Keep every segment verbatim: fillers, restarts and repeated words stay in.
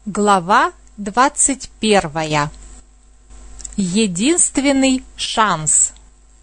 Глава двадцать первая. Единственный шанс.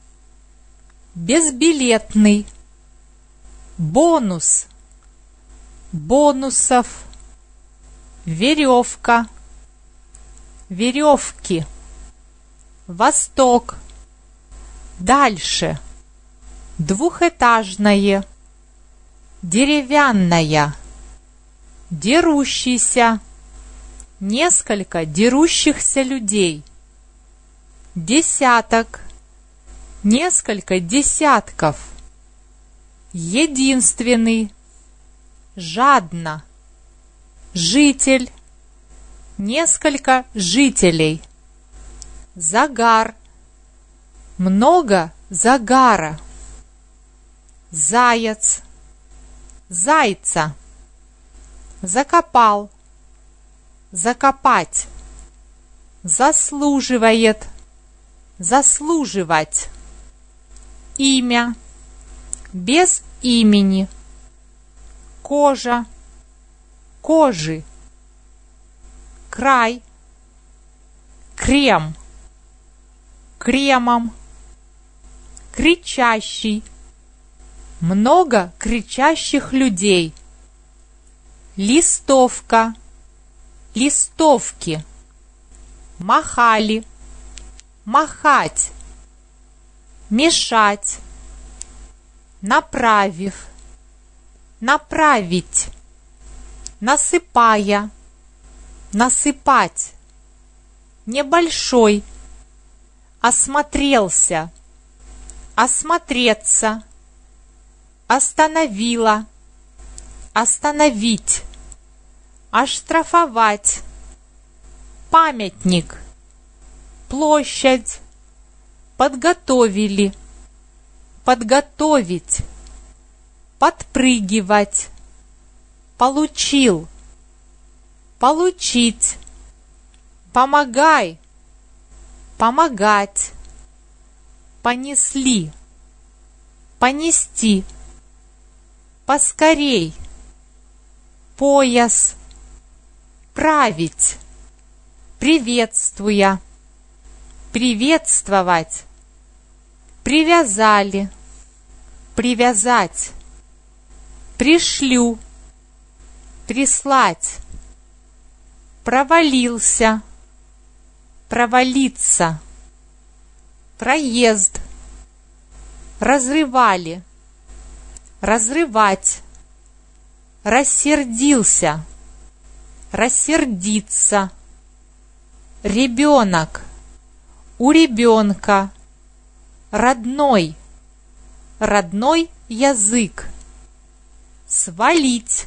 Безбилетный. Бонус. Бонусов. Веревка. Веревки. Восток. Дальше. Двухэтажное. Деревянная. Дерущийся. Несколько дерущихся людей. Десяток. Несколько десятков. Единственный. Жадно. Житель. Несколько жителей. Загар. Много загара. Заяц. Зайца. Закопал. Закопать. Заслуживает. Заслуживать. Имя. Без имени. Кожа. Кожи. Край. Крем. Кремом. Кричащий. Много кричащих людей. Листовка. Листовки. Махали. Махать. Мешать. Направив. Направить. Насыпая. Насыпать. Небольшой. Осмотрелся. Осмотреться. Остановила. Остановить. Оштрафовать. Памятник. Площадь. Подготовили. Подготовить. Подпрыгивать. Получил. Получить. Помогай. Помогать. Понесли. Понести. Поскорей. Пояс. Править. Приветствуя. Приветствовать. Привязали. Привязать. Пришлю. Прислать. Провалился. Провалиться. Проезд. Разрывали. Разрывать. Рассердился. Рассердиться. Ребенок. У ребенка. Родной. Родной язык. Свалить.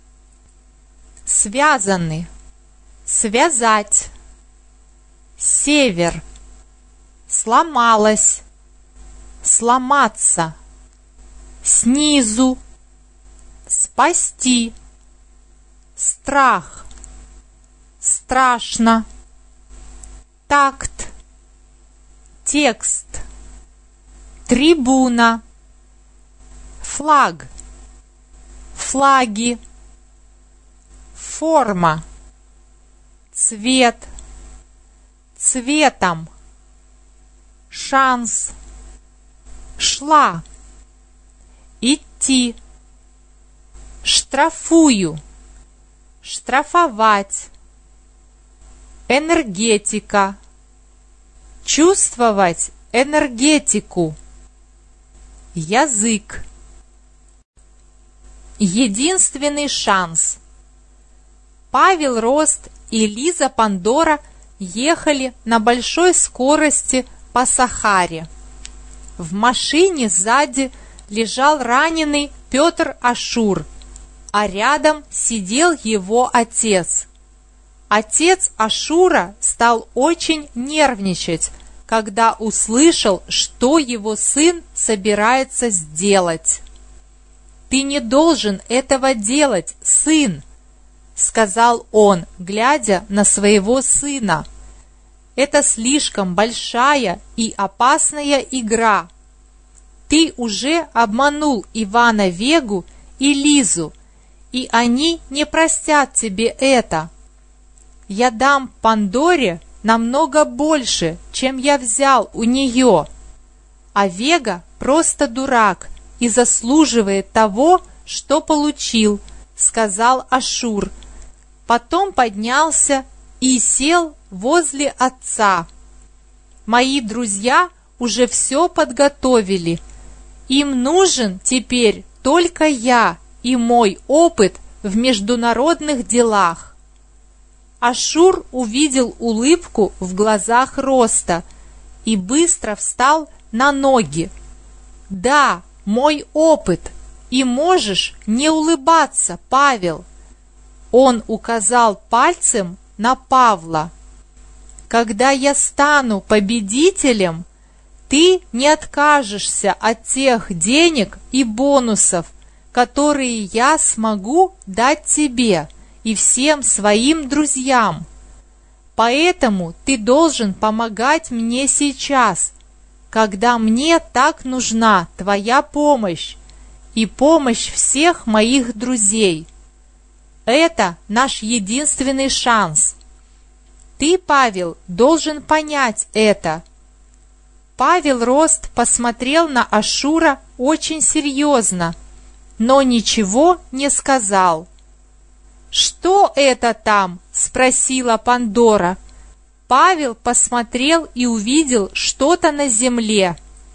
Связаны. Связать. Север. Сломалась. Сломаться. Снизу. Спасти. Страх. Страшно. Такт. Текст. Трибуна. Флаг. Флаги. Форма. Цвет. Цветом. Шанс. Шла. Идти. Штрафую. Штрафовать. Энергетика. Чувствовать энергетику. Язык. Единственный шанс. Павел Рост и Лиза Пандора ехали на большой скорости по Сахаре. В машине сзади лежал раненый Петр Ашур, а рядом сидел его отец. Отец Ашура стал очень нервничать, когда услышал, что его сын собирается сделать. «Ты не должен этого делать, сын!» — сказал он, глядя на своего сына. «Это слишком большая и опасная игра. Ты уже обманул Ивана Вегу и Лизу, и они не простят тебе это. я дам Пандоре намного больше, чем я взял у нее. А Вега просто дурак и заслуживает того, что получил, сказал Ашур. Потом поднялся и сел возле отца. Мои друзья уже все подготовили. Им нужен теперь только я и мой опыт в международных делах. Ашур увидел улыбку в глазах Роста и быстро встал на ноги. Да, мой опыт, и можешь не улыбаться, Павел. Он указал пальцем на Павла. Когда я стану победителем, ты не откажешься от тех денег и бонусов, которые я смогу дать тебе и всем своим друзьям. Поэтому ты должен помогать мне сейчас, когда мне так нужна твоя помощь и помощь всех моих друзей. Это наш единственный шанс. Ты, Павел, должен понять это. Павел Рост посмотрел на Ашура очень серьезно, но ничего не сказал. «Что это там?» – спросила Пандора. Павел посмотрел и увидел что-то на земле.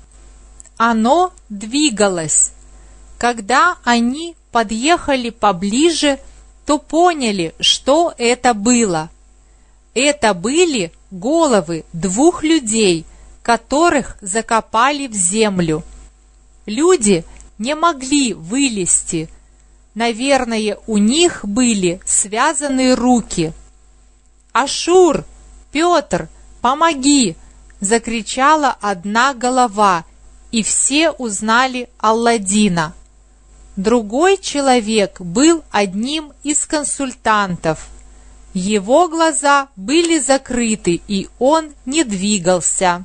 Оно двигалось. Когда они подъехали поближе, то поняли, что это было. Это были головы двух людей, которых закопали в землю. Люди не могли вылезти. Наверное, у них были связаны руки. «Ашур! Петр, помоги!» – закричала одна голова, и все узнали Алладина. Другой человек был одним из консультантов. Его глаза были закрыты, и он не двигался.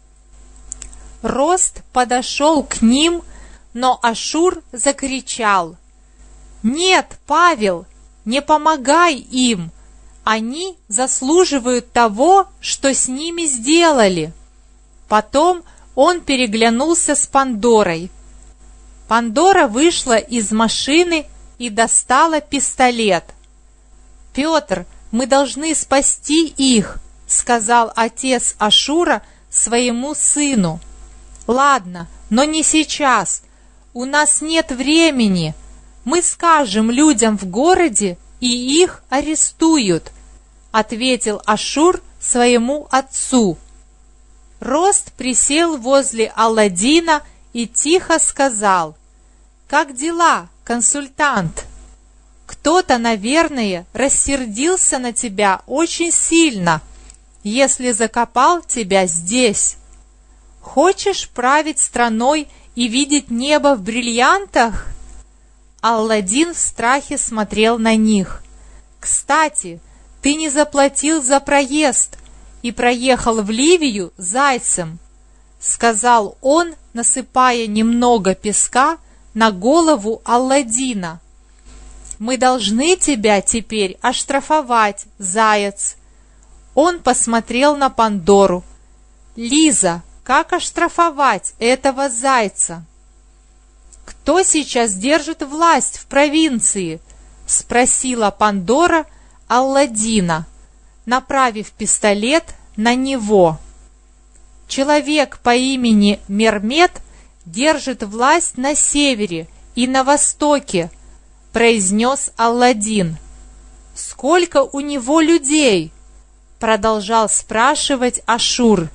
Рост подошел к ним, но Ашур закричал: «Нет, Павел, не помогай им! Они заслуживают того, что с ними сделали!» Потом он переглянулся с Пандорой. Пандора вышла из машины и достала пистолет. «Петр, мы должны спасти их», — сказал отец Ашура своему сыну. «Ладно, но не сейчас. У нас нет времени. Мы скажем людям в городе, и их арестуют», — ответил Ашур своему отцу. Рост присел возле Алладина и тихо сказал: «Как дела, консультант? Кто-то, наверное, рассердился на тебя очень сильно, если закопал тебя здесь. Хочешь править страной и видеть небо в бриллиантах?» Алладин в страхе смотрел на них. «Кстати, ты не заплатил за проезд и проехал в Ливию зайцем», — сказал он, насыпая немного песка на голову Алладина. «Мы должны тебя теперь оштрафовать, заяц». Он посмотрел на Пандору. «Лиза, как оштрафовать этого зайца?» «Кто сейчас держит власть в провинции?» — спросила Пандора Алладина, направив пистолет на него. «Человек по имени Мермет держит власть на севере и на востоке», — произнес Алладин. «Сколько у него людей?» — продолжал спрашивать Ашур.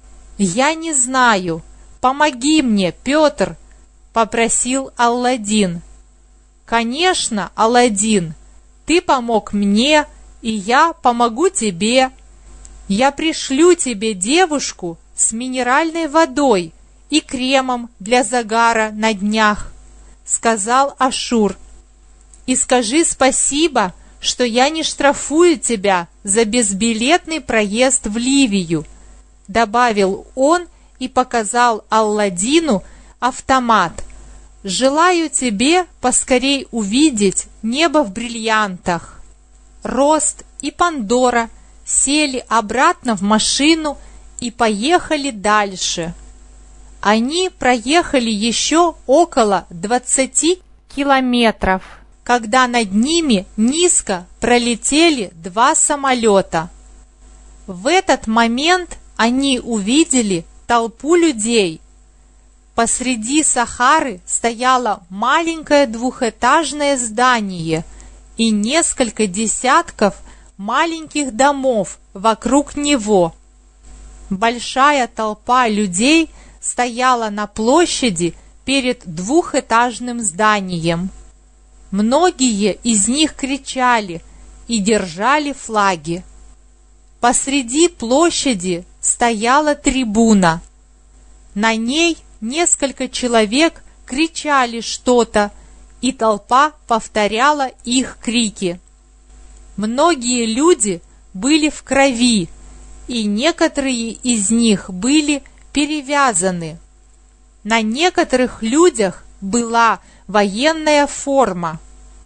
«Я не знаю. Помоги мне, Петр», — попросил Алладин. «Конечно, Алладин, ты помог мне, и я помогу тебе. Я пришлю тебе девушку с минеральной водой и кремом для загара на днях», — сказал Ашур. «И скажи спасибо, что я не штрафую тебя за безбилетный проезд в Ливию», — добавил он и показал Алладину автомат. «Желаю тебе поскорей увидеть небо в бриллиантах». Рост и Пандора сели обратно в машину и поехали дальше. Они проехали еще около двадцати километров, когда над ними низко пролетели два самолета. В этот момент они увидели толпу людей. Посреди Сахары стояло маленькое двухэтажное здание и несколько десятков маленьких домов вокруг него. Большая толпа людей стояла на площади перед двухэтажным зданием. Многие из них кричали и держали флаги. Посреди площади стояла трибуна. На ней несколько человек кричали что-то, и толпа повторяла их крики. Многие люди были в крови, и некоторые из них были перевязаны. На некоторых людях была военная форма.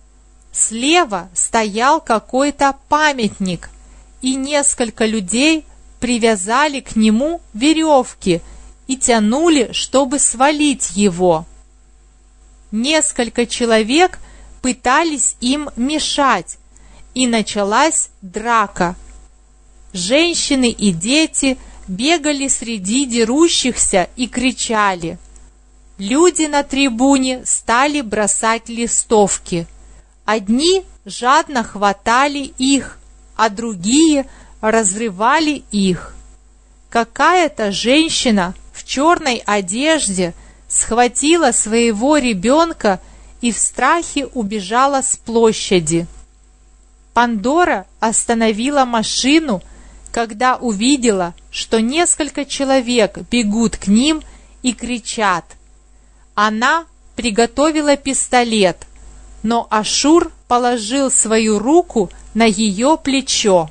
Слева стоял какой-то памятник, и несколько людей привязали к нему веревки и тянули, чтобы свалить его. Несколько человек пытались им мешать, и началась драка. Женщины и дети бегали среди дерущихся и кричали. Люди на трибуне стали бросать листовки. Одни жадно хватали их, а другие разрывали их. Какая-то женщина в черной одежде схватила своего ребенка и в страхе убежала с площади. Пандора остановила машину, когда увидела, что несколько человек бегут к ним и кричат. Она приготовила пистолет, но Ашур положил свою руку на ее плечо.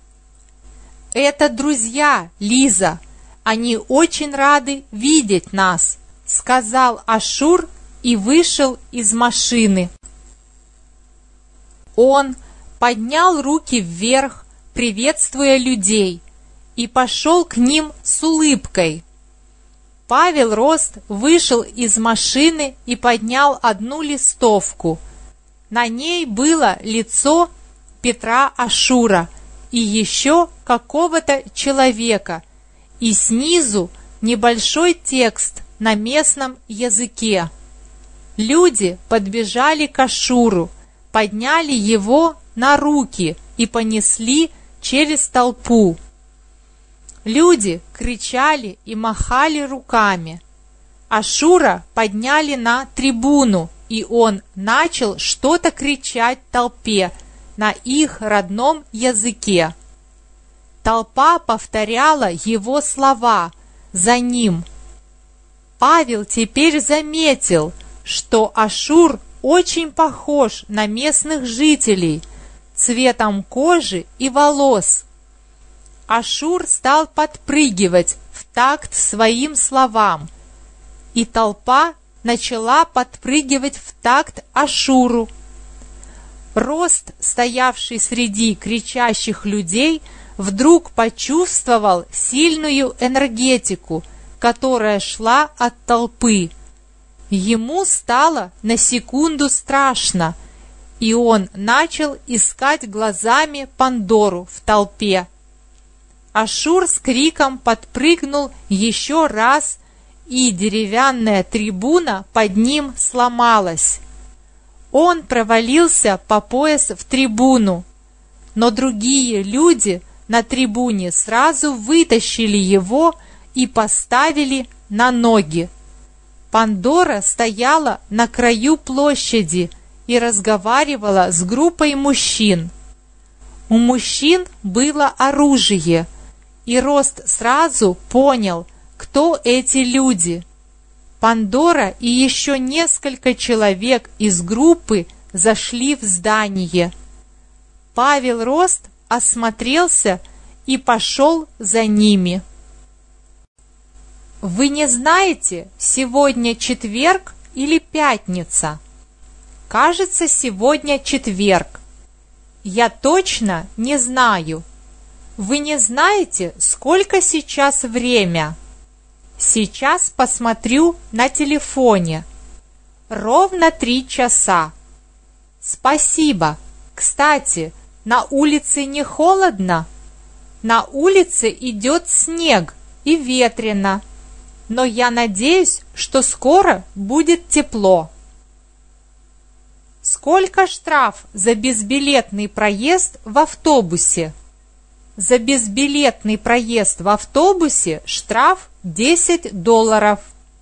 «Это друзья, Лиза, они очень рады видеть нас», — сказал Ашур и вышел из машины. Он поднял руки вверх, приветствуя людей, и пошел к ним с улыбкой. Павел Рост вышел из машины и поднял одну листовку. На ней было лицо Петра Ашура и еще какого-то человека, и снизу небольшой текст на местном языке. Люди подбежали к Ашуру, подняли его на руки и понесли через толпу. Люди кричали и махали руками. Ашура подняли на трибуну, и он начал что-то кричать толпе на их родном языке. Толпа повторяла его слова за ним. Павел теперь заметил, что Ашур очень похож на местных жителей цветом кожи и волос. Ашур стал подпрыгивать в такт своим словам, и толпа начала подпрыгивать в такт Ашуру. Рост, стоявший среди кричащих людей, вдруг почувствовал сильную энергетику, которая шла от толпы. Ему стало на секунду страшно, и он начал искать глазами Пандору в толпе. Ашур с криком подпрыгнул еще раз, и деревянная трибуна под ним сломалась. Он провалился по пояс в трибуну, но другие люди на трибуне сразу вытащили его и поставили на ноги. Пандора стояла на краю площади и разговаривала с группой мужчин. У мужчин было оружие, и Рост сразу понял, кто эти люди. Пандора и еще несколько человек из группы зашли в здание. Павел Рост осмотрелся и пошел за ними. «Вы не знаете, сегодня четверг или пятница?» «Кажется, сегодня четверг. Я точно не знаю. Вы не знаете, сколько сейчас время? Сейчас посмотрю на телефоне. Ровно три часа. Спасибо. Кстати, на улице не холодно? На улице идет снег и ветрено. Но я надеюсь, что скоро будет тепло. Сколько штраф за безбилетный проезд в автобусе? За безбилетный проезд в автобусе штраф десять долларов.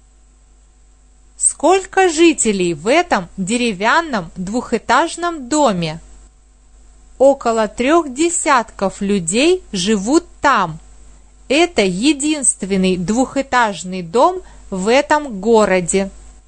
Сколько жителей в этом деревянном двухэтажном доме? Около трех десятков людей живут там. Это единственный двухэтажный дом в этом городе.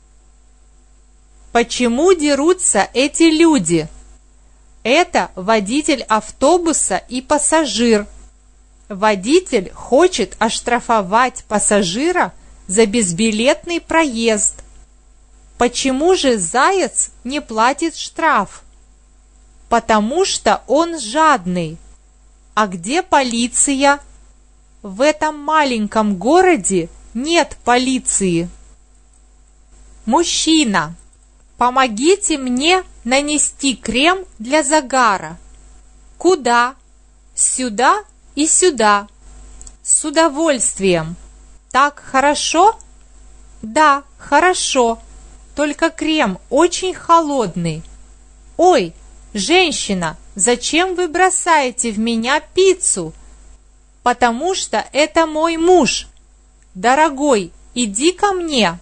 Почему дерутся эти люди? Это водитель автобуса и пассажир. Водитель хочет оштрафовать пассажира за безбилетный проезд. Почему же заяц не платит штраф? Потому что он жадный. А где полиция? В этом маленьком городе нет полиции. Мужчина, помогите мне нанести крем для загара. Куда? Сюда и сюда. С удовольствием. Так хорошо? Да, хорошо. Только крем очень холодный. Ой, женщина, зачем вы бросаете в меня пиццу? Потому что это мой муж. Дорогой, иди ко мне.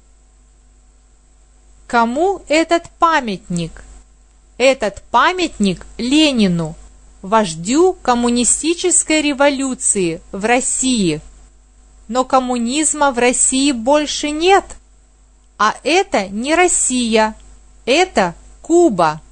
Кому этот памятник? Этот памятник Ленину, вождю коммунистической революции в России. Но коммунизма в России больше нет. А это не Россия, это Куба.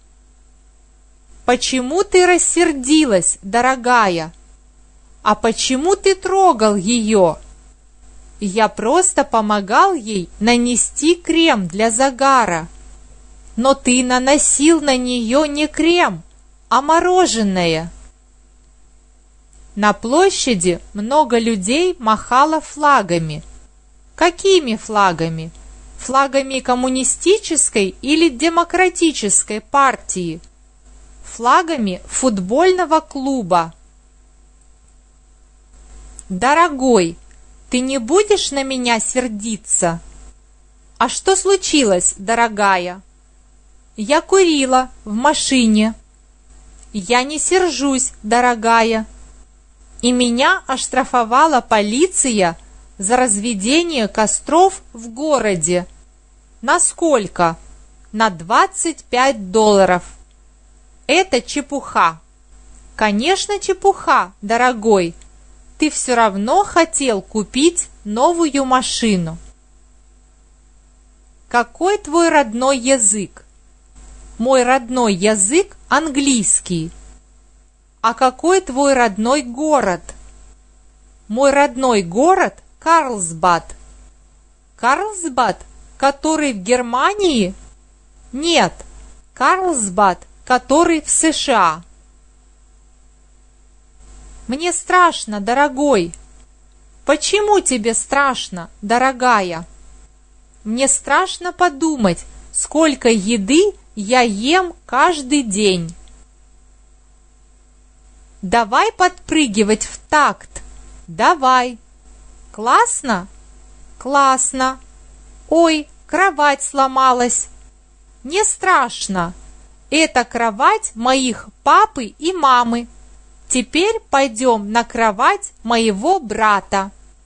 Почему ты рассердилась, дорогая? А почему ты трогал ее? Я просто помогал ей нанести крем для загара. Но ты наносил на нее не крем, а мороженое. На площади много людей махало флагами. Какими флагами? Флагами коммунистической или демократической партии? Флагами футбольного клуба. Дорогой, ты не будешь на меня сердиться? А что случилось, дорогая? Я курила в машине. Я не сержусь, дорогая. И меня оштрафовала полиция за разведение костров в городе. На сколько? На двадцать пять долларов. Это чепуха. Конечно, чепуха, дорогой. Ты все равно хотел купить новую машину. Какой твой родной язык? Мой родной язык английский. А какой твой родной город? Мой родной город Карлсбад. Карлсбад, который в Германии? Нет, Карлсбад, который в США. Мне страшно, дорогой. Почему тебе страшно, дорогая? Мне страшно подумать, сколько еды я ем каждый день. Давай подпрыгивать в такт. Давай. Классно? Классно. Ой, кровать сломалась. Не страшно. Это кровать моих папы и мамы. Теперь пойдем на кровать моего брата.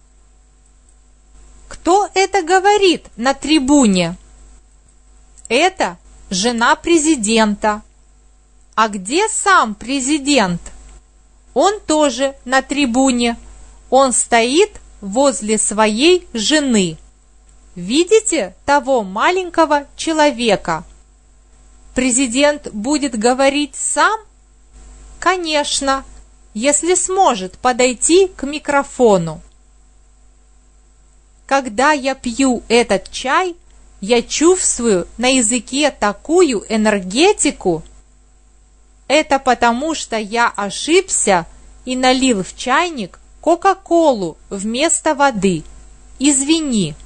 Кто это говорит на трибуне? Это жена президента. А где сам президент? Он тоже на трибуне. Он стоит возле своей жены. Видите того маленького человека? Президент будет говорить сам? Конечно, если сможет подойти к микрофону. Когда я пью этот чай, я чувствую на языке такую энергетику. Это потому, что я ошибся и налил в чайник кока-колу вместо воды. Извини.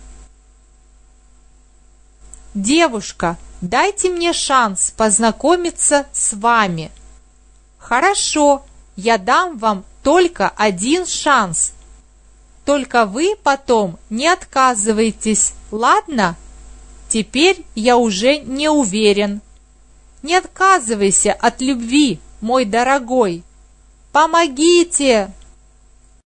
Девушка, дайте мне шанс познакомиться с вами. Хорошо, я дам вам только один шанс. Только вы потом не отказывайтесь, ладно? Теперь я уже не уверен. Не отказывайся от любви, мой дорогой. Помогите!